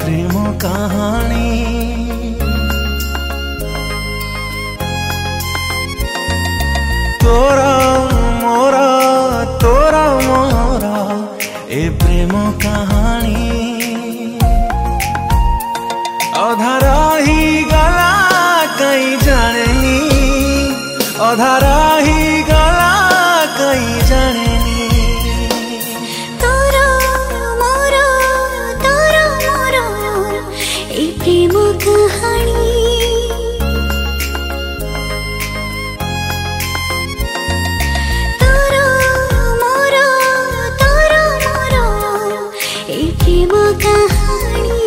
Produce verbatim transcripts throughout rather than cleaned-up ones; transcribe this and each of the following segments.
प्रेम कहानी। तोरा मोरा तोरा मोरा ए प्रेम कहानी अधारा ही गला कहीं जानेनी, अधारा ही गला कहीं जानेनी। तोरा मोरा तोरा मोरा ए प्रेम कहानी। तोरा मोरा तोरा मोरा ए प्रेम कहानी।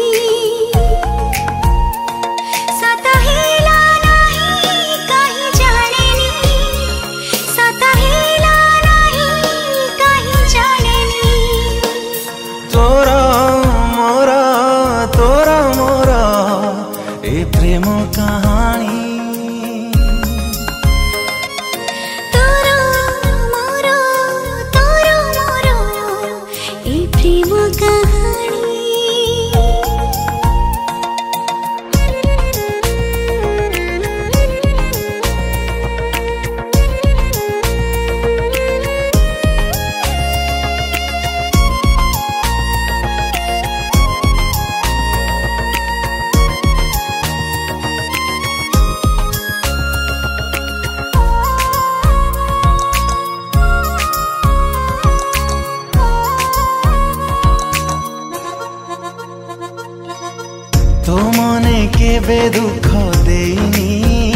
सताहेला नहीं कहीं जानेनी, सताहेला नहीं कहीं जानेनी। तोरा मोरा तोरा मोरा ए प्रेम कहानी। तोरा मोरा तोरा मोरा ए प्रेम कहानी। तो मने के बेदुख देनी,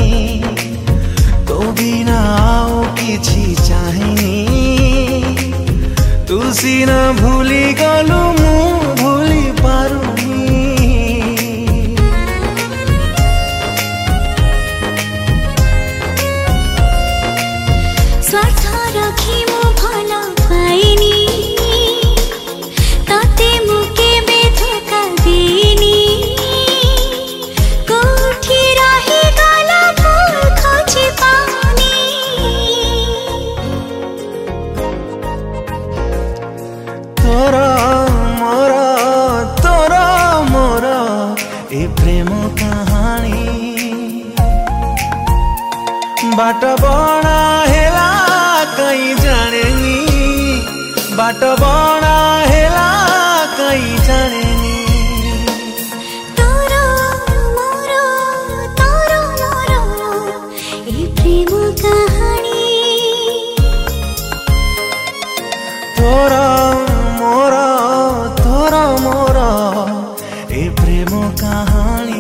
तो बिना आओ किछि चाहेनी। तू सीना भूली गलु मु भूली पारुनी। स्वार्थ रखी मु भल पाइनी, तते मु केबे धोखा देनी। कोठी रही गला भूल खोजी पानी। तोरा मोरा तोरा मोरा ए प्रेम कहानी बाट बना हेला कहीं जानेनी, बाट बना हेला कहीं जानेनी। तोरा मोरा तोरा मोरा ए प्रेम कहानी। तोरा मोरा तोरा मोरा ए प्रेम कहानी।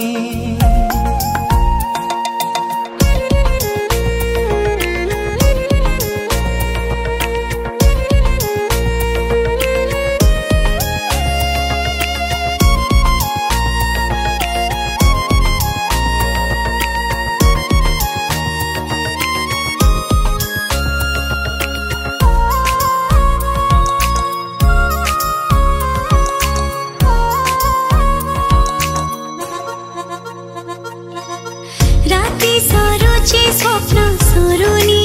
राति सरुची स्वप्न सरुनी,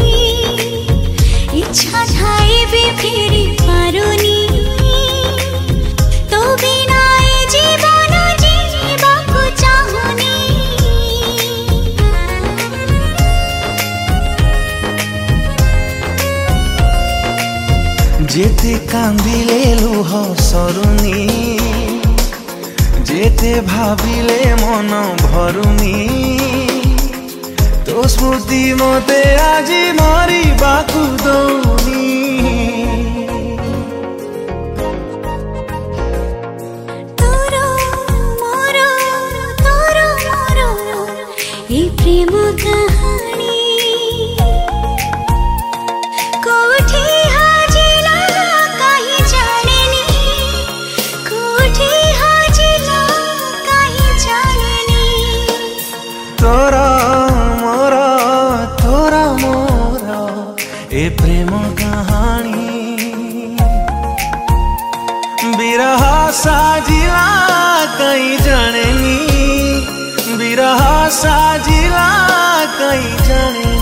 इच्छा थाई भी फेरी पारुनी। तो बिना ए जीवन जीवाकु चाहुनी। जेते कांदिले लुह सरुनी, जेते भाविले मन भरुनी। तो स्मृति मते आजी मारी बाकु दौनी। तोरा मोरा तोरा मोरा ए प्रेम कहानी। कोठी हाजिला कहीं जानेनी, कोठी हाजिला कहीं जानेनी। तोरा मोरा तोरा मोरा ए प्रेम कहानी बिरह साजिला कहीं जानेनी, बिरह साजिला कहीं जानेनी।